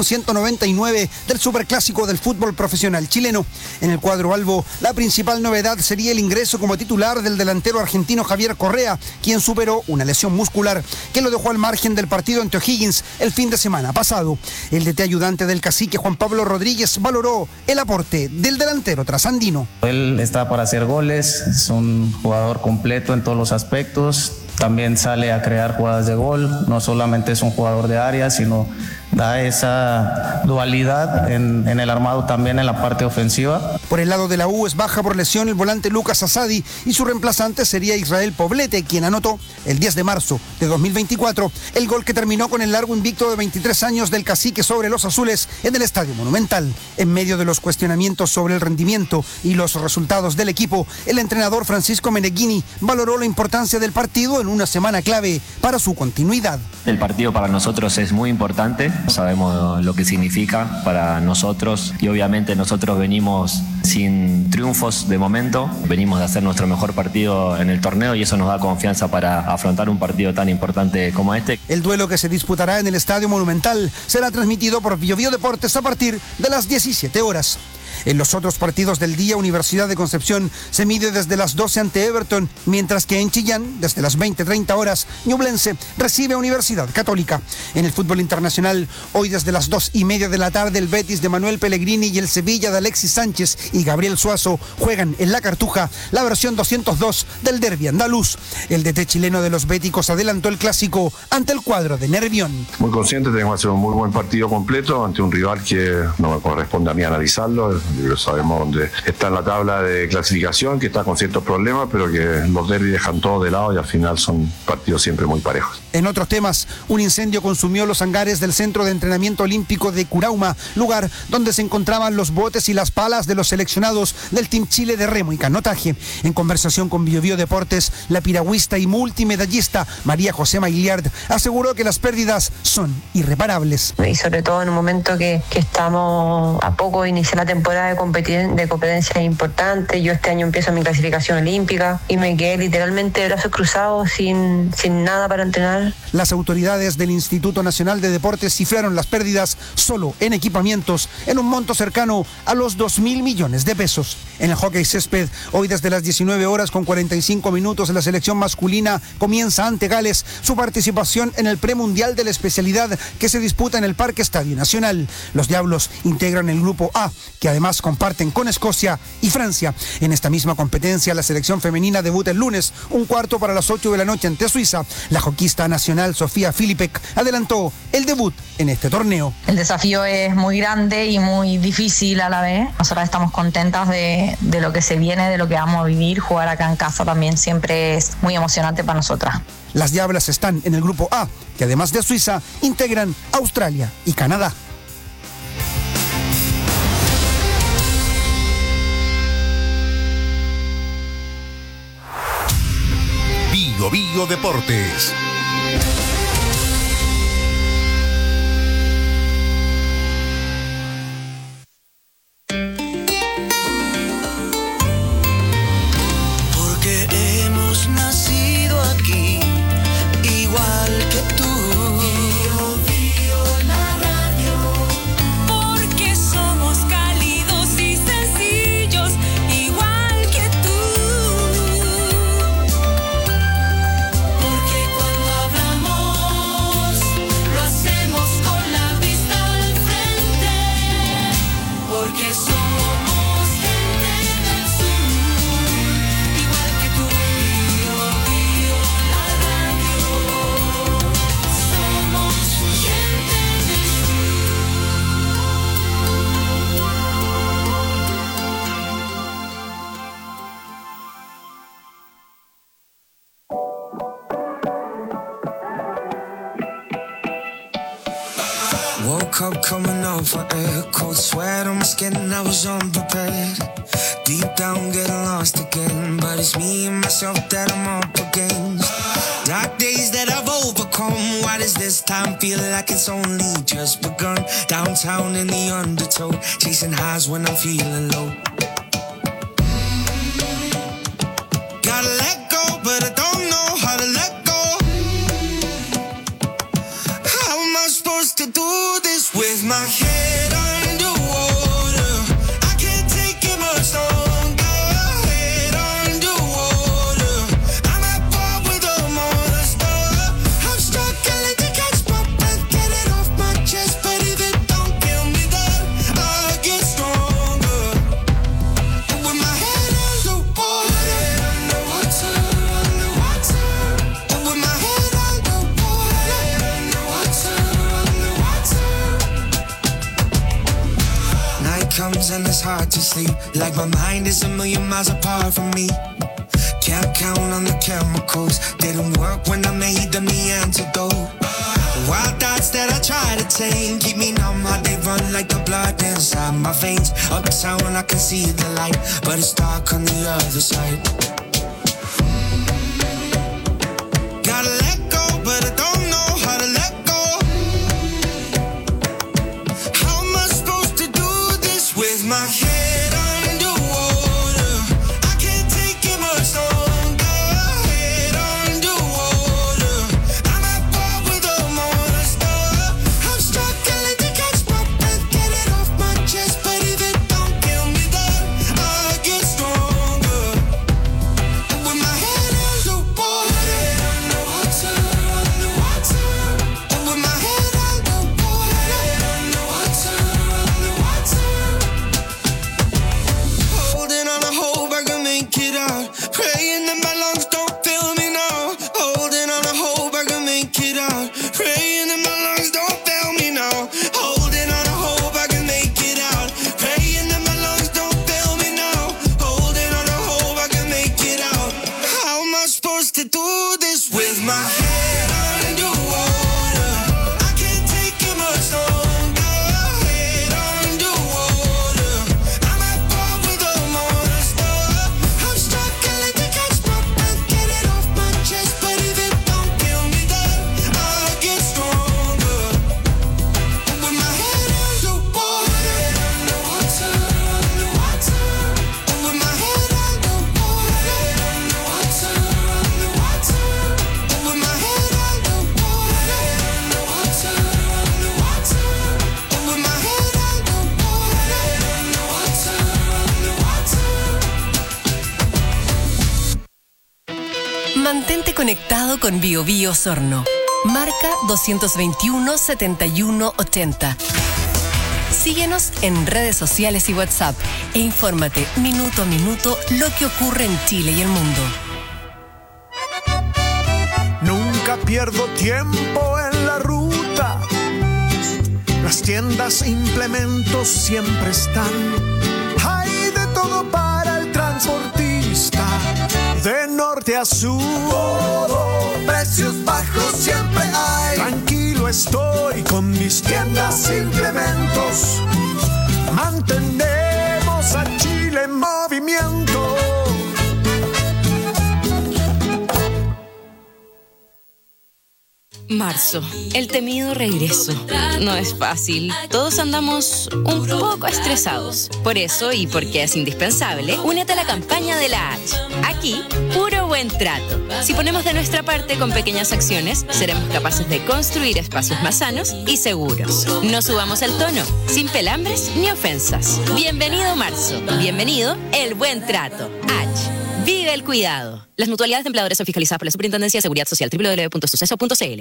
199 del Superclásico del fútbol profesional chileno. En el cuadro albo, la principal novedad sería el ingreso como titular del delantero argentino Javier Correa, quien superó una lesión muscular que lo dejó al margen del partido ante O'Higgins el fin de semana pasado. El DT ayudante del cacique Juan Pablo Rodríguez valoró el aporte del delantero trasandino. Él está para hacer goles, es un jugador completo en todos los aspectos. También sale a crear jugadas de gol, no solamente es un jugador de área, sino da esa dualidad en el armado también en la parte ofensiva. Por el lado de la U es baja por lesión el volante Lucas Asadi y su reemplazante sería Israel Poblete, quien anotó el 10 de marzo de 2024 el gol que terminó con el largo invicto de 23 años del cacique sobre los azules en el Estadio Monumental. En medio de los cuestionamientos sobre el rendimiento y los resultados del equipo, el entrenador Francisco Meneghini valoró la importancia del partido en una semana clave para su continuidad. El partido para nosotros es muy importante, sabemos lo que significa para nosotros y obviamente nosotros venimos sin triunfos de momento, venimos de hacer nuestro mejor partido en el torneo y eso nos da confianza para afrontar un partido tan importante como este. El duelo que se disputará en el Estadio Monumental será transmitido por Biobío Deportes a partir de las 17 horas. En los otros partidos del día, Universidad de Concepción se mide desde las 12 ante Everton, mientras que en Chillán, desde las 20:30 horas, Ñublense recibe a Universidad Católica. En el fútbol internacional, hoy desde las 2:30 de la tarde, el Betis de Manuel Pellegrini y el Sevilla de Alexis Sánchez y Gabriel Suazo juegan en La Cartuja la versión 202 del derbi andaluz. El DT chileno de los béticos adelantó el clásico ante el cuadro de Nervión. Muy consciente, tenemos que hacer un muy buen partido completo ante un rival que no me corresponde a mí analizarlo. Sabemos dónde está en la tabla de clasificación, que está con ciertos problemas, pero que los derbis dejan todo de lado y al final son partidos siempre muy parejos. En otros temas, un incendio consumió los hangares del Centro de Entrenamiento Olímpico de Curauma, lugar donde se encontraban los botes y las palas de los seleccionados del Team Chile de remo y canotaje. En conversación con Biobío Deportes, la piragüista y multimedallista María José Maillard aseguró que las pérdidas son irreparables. Y sobre todo en un momento que estamos a poco de iniciar la temporada de competencia importante. Yo este año empiezo mi clasificación olímpica y me quedé literalmente de brazos cruzados sin nada para entrenar. Las autoridades del Instituto Nacional de Deportes cifraron las pérdidas solo en equipamientos en un monto cercano a los 2.000 millones de pesos. En el hockey césped, hoy desde las 19 horas con 45 minutos, la selección masculina comienza ante Gales su participación en el premundial de la especialidad que se disputa en el Parque Estadio Nacional. Los Diablos integran el grupo A, que además comparten con Escocia y Francia. En esta misma competencia, la selección femenina debuta el lunes, 1:15 para las 8 de la noche ante Suiza. La hockeyista nacional Sofía Filipek adelantó el debut en este torneo. El desafío es muy grande y muy difícil a la vez. Nosotras estamos contentas de lo que se viene, de lo que vamos a vivir. Jugar acá en casa también siempre es muy emocionante para nosotras. Las Diablas están en el grupo A, que además de Suiza, integran Australia y Canadá. Biobío Deportes. Porque hemos nacido aquí, igual que tú. La radio. Porque somos cálidos y sencillos, igual que tú. Porque cuando hablamos, lo hacemos con la vista al frente. Porque somos gente del sur, igual que tú. La radio. Somos gente del Woke up coming off of air, cold sweat on my skin, I was unprepared. Deep down getting lost again, but it's me and myself that I'm up against. Dark days that I've overcome, why does this time feel like it's only just begun? Downtown in the undertow, chasing highs when I'm feeling low. Gotta let go, but I don't know how to let go. How am I supposed to do this with my head underwater? I can't take it much longer. Head underwater. I'm at war with a monster. I'm struggling to catch my breath, get it off my chest, but if it don't kill me, then I get stronger. With my head underwater, underwater, underwater. With my head underwater, underwater, underwater. Night comes and it's hard to sleep, like my mind is a million miles apart from me. Can't count on the chemicals, didn't work when I made them the antidote. Wild thoughts that I try to tame keep me numb, how they run like the blood inside my veins. Uptown I can see the light, but it's dark on the other side. Gotta let go, but I don't know how to let go. How am I supposed to do this with my head underwater? I can't take it much longer. Head underwater. I'm at war with a monster. I'm struggling to catch my breath, get it off my chest, but if it don't kill Mantente conectado con BioBio Osorno. Marca 221 71 80. Síguenos en redes sociales y WhatsApp e infórmate minuto a minuto lo que ocurre en Chile y el mundo. Nunca pierdo tiempo en la ruta. Las tiendas e implementos siempre están. Hay de todo para el transportista. De norte a sur, precios bajos siempre hay. Tranquilo estoy con mis tiendas e implementos. Mantenemos a Chile en movimiento. Marzo, el temido regreso. No es fácil. Todos andamos un poco estresados. Por eso, y porque es indispensable, únete a la campaña de la H. Aquí, puro buen trato. Si ponemos de nuestra parte con pequeñas acciones, seremos capaces de construir espacios más sanos y seguros. No subamos el tono, sin pelambres ni ofensas. Bienvenido marzo. Bienvenido el buen trato. H. Vive el cuidado. Las mutualidades de empleadores son fiscalizadas por la Superintendencia de Seguridad Social. www.suceso.cl.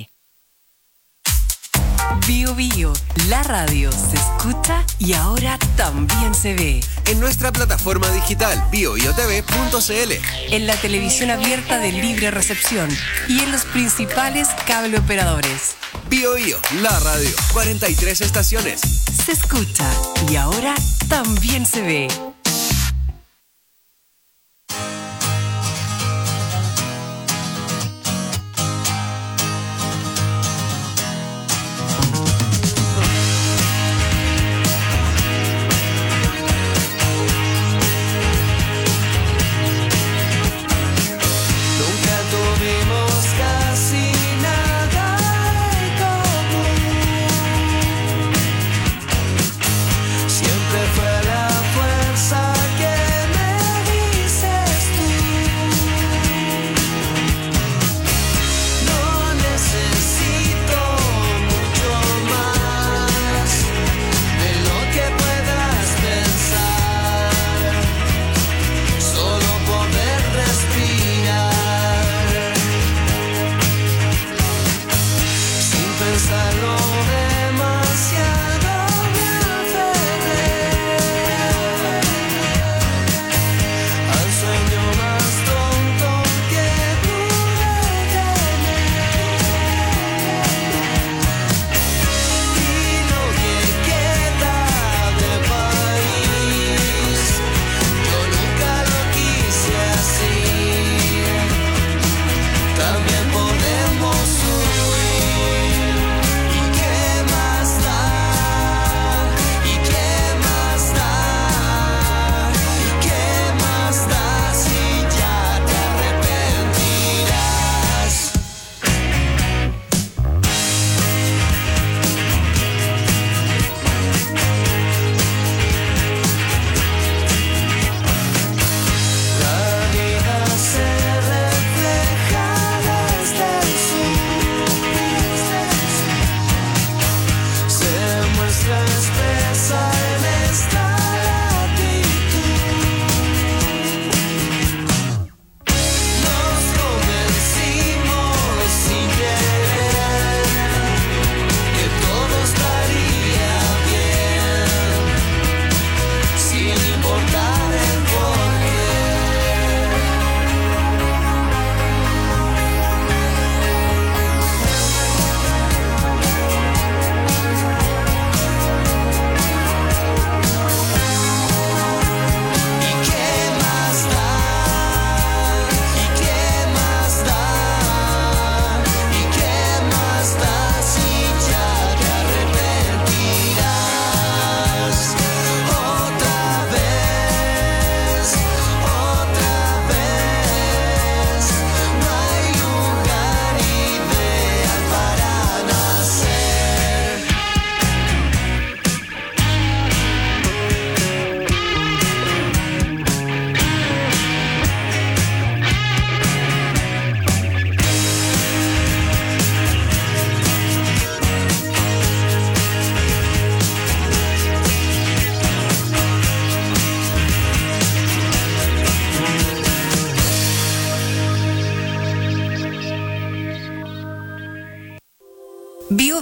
BioBio, la radio se escucha y ahora también se ve. En nuestra plataforma digital biobiotv.cl. En la televisión abierta de libre recepción y en los principales cable operadores. BioBio, la radio, 43 estaciones. Se escucha y ahora también se ve. Siempre fue la fuerza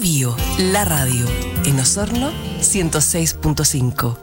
Bio, la radio. En Osorno, 106.5.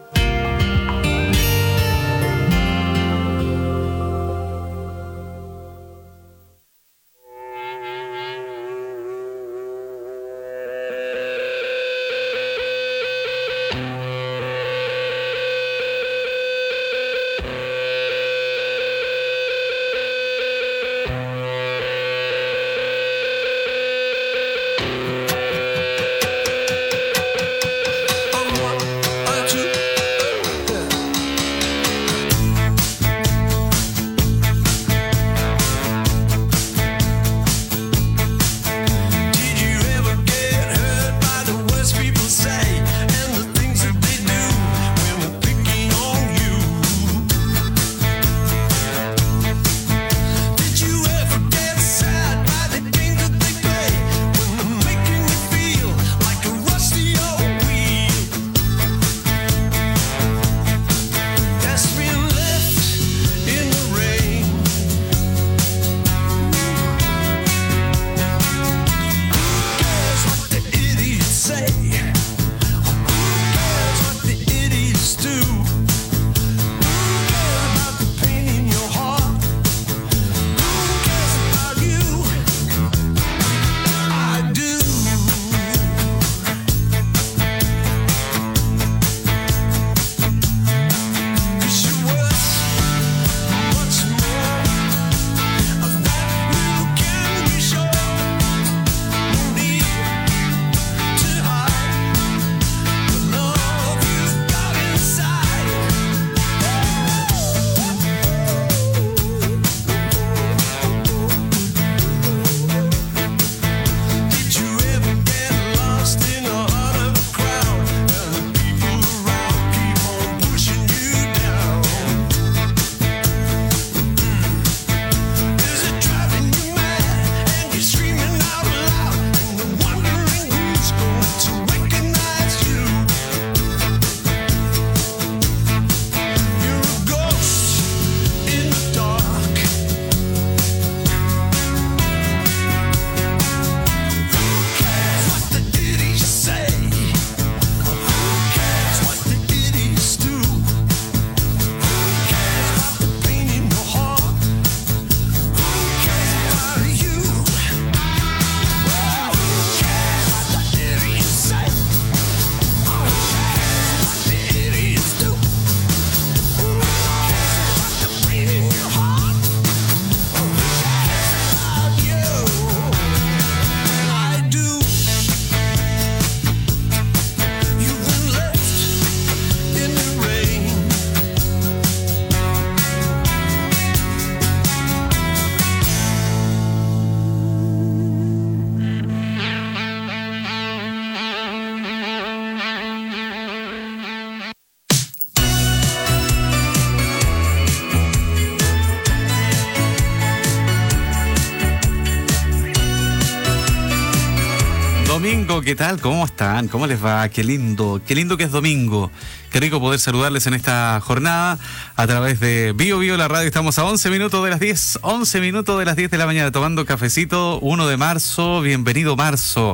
Domingo, ¿qué tal? ¿Cómo están? ¿Cómo les va? Qué lindo que es domingo. Qué rico poder saludarles en esta jornada a través de Bio Bio, la radio. Estamos a 11 minutos de las 10, 11 minutos de las 10 de la mañana tomando cafecito, 1 de marzo. Bienvenido marzo,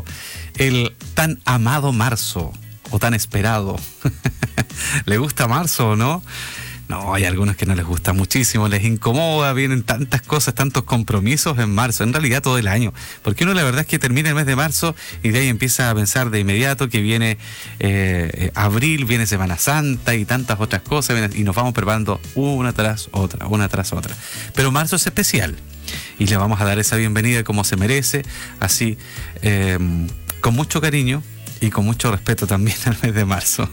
el tan amado marzo, o tan esperado. ¿Le gusta marzo o no? No, hay algunos que no les gusta muchísimo, les incomoda, vienen tantas cosas, tantos compromisos en marzo, en realidad todo el año, porque uno la verdad es que termina el mes de marzo y de ahí empieza a pensar de inmediato que viene abril, viene Semana Santa y tantas otras cosas, y nos vamos preparando una tras otra. Pero marzo es especial y le vamos a dar esa bienvenida como se merece, así con mucho cariño y con mucho respeto también al mes de marzo.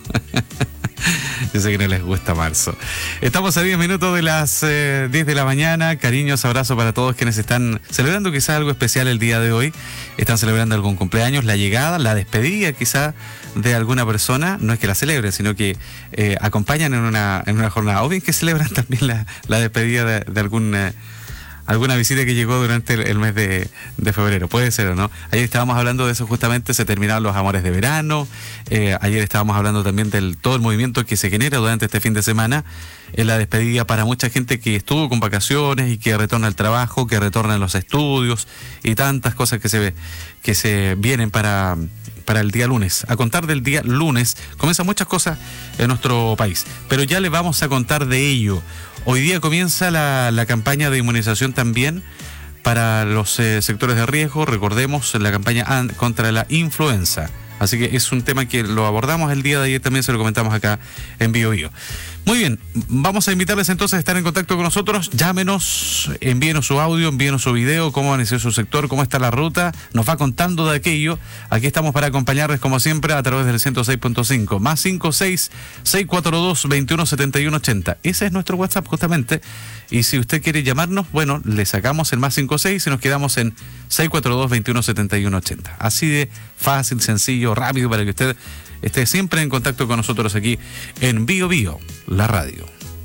Yo sé que no les gusta marzo. Estamos a 10 minutos de las 10 de la mañana. Cariños, abrazos para todos quienes están celebrando quizás algo especial el día de hoy. Están celebrando algún cumpleaños, la llegada, la despedida quizás de alguna persona. No es que la celebren, sino que acompañan en una jornada. O bien que celebran también la despedida de alguna visita que llegó durante el mes de febrero, puede ser o no. Ayer estábamos hablando de eso justamente, se terminaron los amores de verano. Ayer estábamos hablando también del todo el movimiento que se genera durante este fin de semana, en la despedida para mucha gente que estuvo con vacaciones y que retorna al trabajo, que retorna a los estudios y tantas cosas que se vienen para para el día lunes. A contar del día lunes comienzan muchas cosas en nuestro país, pero ya les vamos a contar de ello. Hoy día comienza la campaña de inmunización también para los sectores de riesgo. Recordemos la campaña contra la influenza. Así que es un tema que lo abordamos el día de ayer, también se lo comentamos acá en Bio Bio. Muy bien, vamos a invitarles entonces a estar en contacto con nosotros. Llámenos, envíenos su audio, envíenos su video, cómo inició su sector, cómo está la ruta. Nos va contando de aquello. Aquí estamos para acompañarles como siempre a través del 106.5. Más 56-642-217180. Ese es nuestro WhatsApp justamente. Y si usted quiere llamarnos, bueno, le sacamos el más 56 y nos quedamos en 642-217180. Así de fácil, sencillo, rápido, para que usted esté siempre en contacto con nosotros aquí en Bio Bio, la radio.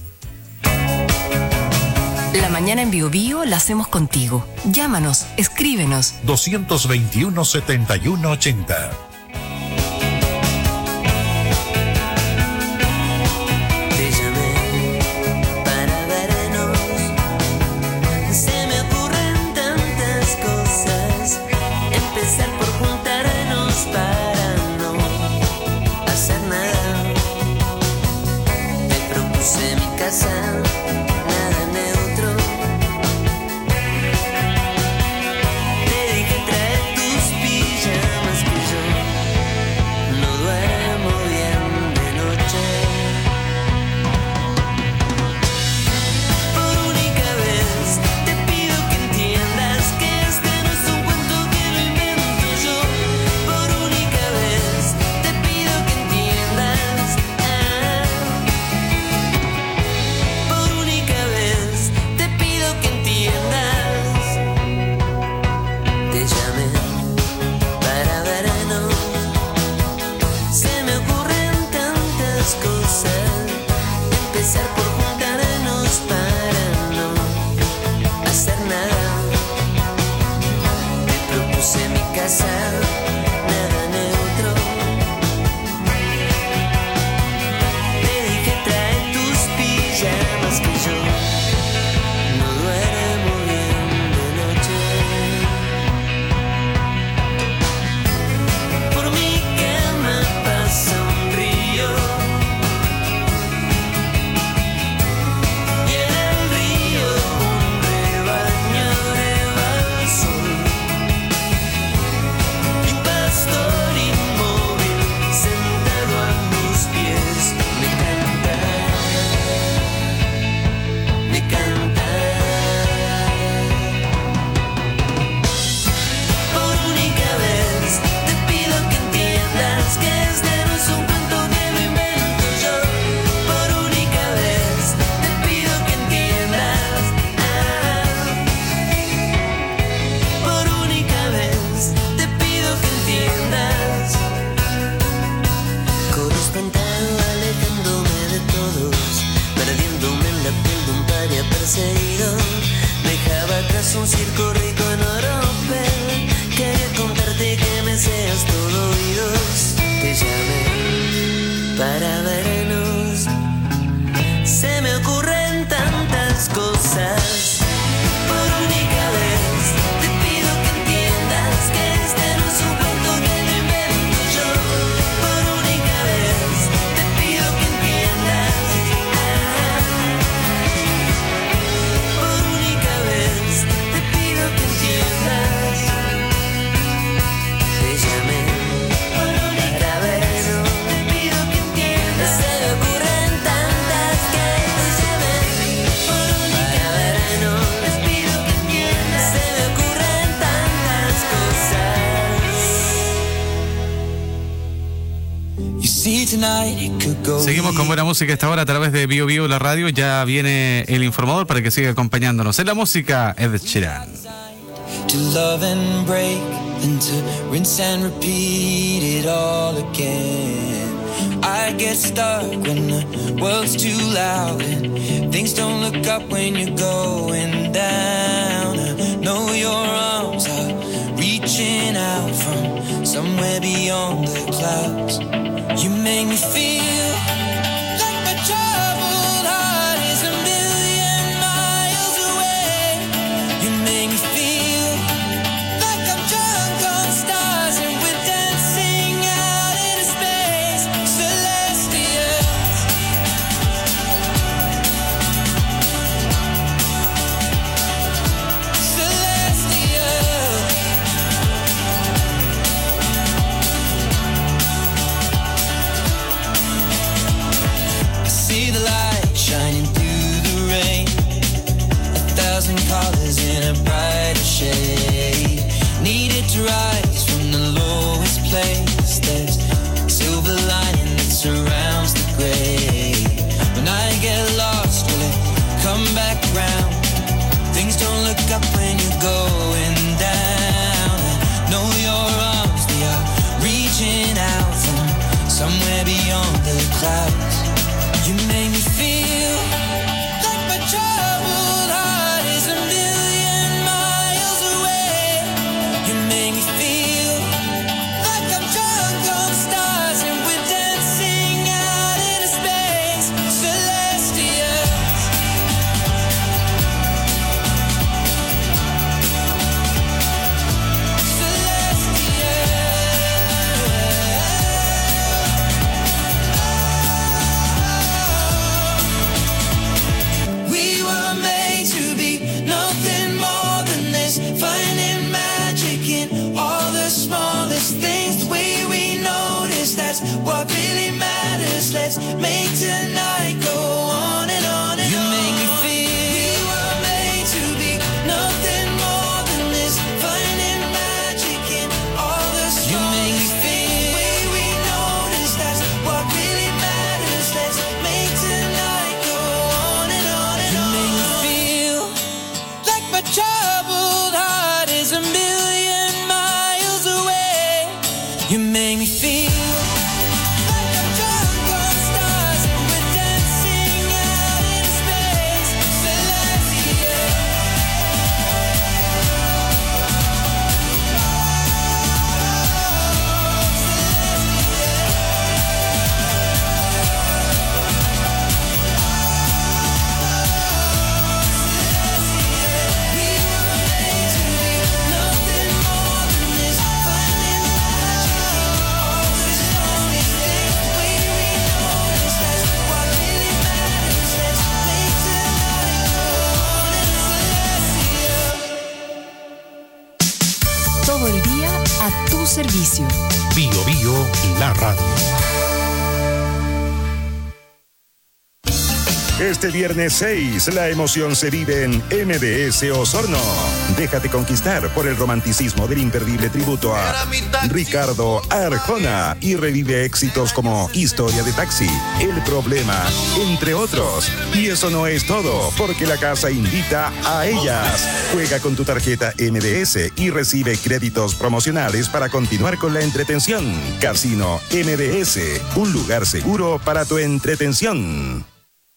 La mañana en Bio Bio la hacemos contigo. Llámanos, escríbenos. 221-7180. Nada neutro. Te dije trae tus pijamas que yo no duermo bien de noche. Por única vez te pido que entiendas que este no es un cuento que lo invento yo. Por única vez te pido que entiendas. Por única vez te pido que entiendas. Te llamé para vernos. Se me ocurren tantas cosas. Empezar por juntarnos para no hacer nada. Te propuse mi casa, nada neutro. Te dije trae tus pijamas que yo no duermo bien de noche. Por mi cama pasa un río y en el río un rebaño eleva al sol y un pastor inmóvil sentado a mis pies me canta. Me canta. Por única vez te pido que entiendas que este no es un cuento que lo invento yo. Por única vez te pido que entiendas. Por única vez te pido que entiendas. Corro espantado alejándome de todos, perdiéndome en la piel de un paria perseguido. Dejaba atrás un circo rico en oropel. Quería contarte que me seas todo oídos. Te llamé para vernos. Se me ocurren tantas cosas. Por única vez te pido que entiendas que este no es un cuento que lo invento yo. Por única vez te pido que entiendas. Por única vez te pido que entiendas. Te llamé para vernos. Te pido que entiendas. Se me ocurren tantas que te llamé. Por única vernos. Te pido que entiendas. Se me ocurren tantas cosas. Seguimos con buena música a esta hora a través de Bio Bio, la radio. Ya viene el informador para que siga acompañándonos. En la música, Ed Sheeran. To love and break, then to rinse and repeat it all again. I get stuck when the world's too loud and things don't look up when you're going down. I know your arms are reaching out from somewhere beyond the clouds. You make me feel like my troubled heart is a million miles away. You make me feel like I'm drunk on stars and we're dancing colors in a brighter shade. Needed to rise from the lowest place. There's silver lining that surrounds the gray. When I get lost, will it come back round? Things don't look up when you're going down. Know your arms, they are reaching out from somewhere beyond the clouds. You make me feel like my troubled heart is a million miles away. You make me feel like I'm drunk on stars and we're dancing out into space. Celestial. We were made to be nothing more than this, finding magic in all the smallest things. The way we notice, that's what really matters. Let's make tonight go on and on and on. You make me feel we were made to be nothing more than this, finding magic in all the smallest things. You make me feel the way we notice, that's what really matters. Let's make tonight go on and on and on. You make me feel like my troubled heart is a million miles away. You make me feel like I'm drunk on stars and we're dancing out in space. Celestial. Todo el día a tu servicio. Bio Bio, la radio. Este viernes 6, la emoción se vive en MBS Osorno. Déjate conquistar por el romanticismo del imperdible tributo a Ricardo Arjona y revive éxitos como Historia de Taxi, El Problema, entre otros. Y eso no es todo, porque la casa invita a ellas. Juega con tu tarjeta MBS y recibe créditos promocionales para continuar con la entretención. Casino MBS, un lugar seguro para tu entretención.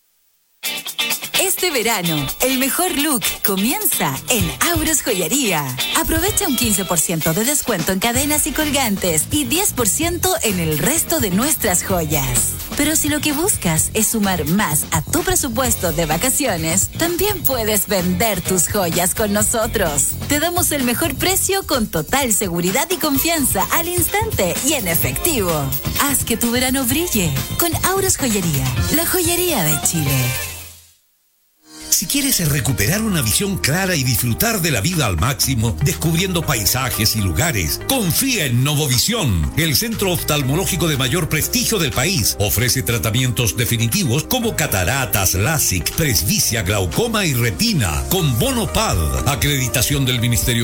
Este verano, el mejor look comienza en Auros Joyería. Aprovecha un 15% de descuento en cadenas y colgantes y 10% en el resto de nuestras joyas. Pero si lo que buscas es sumar más a tu presupuesto de vacaciones, también puedes vender tus joyas con nosotros. Te damos el mejor precio con total seguridad y confianza al instante y en efectivo. Haz que tu verano brille con Auros Joyería, la joyería de Chile. Si quieres recuperar una visión clara y disfrutar de la vida al máximo, descubriendo paisajes y lugares, confía en Novovisión, el centro oftalmológico de mayor prestigio del país. Ofrece tratamientos definitivos como cataratas, LASIK, presbicia, glaucoma y retina, con bono PAD, acreditación del Ministerio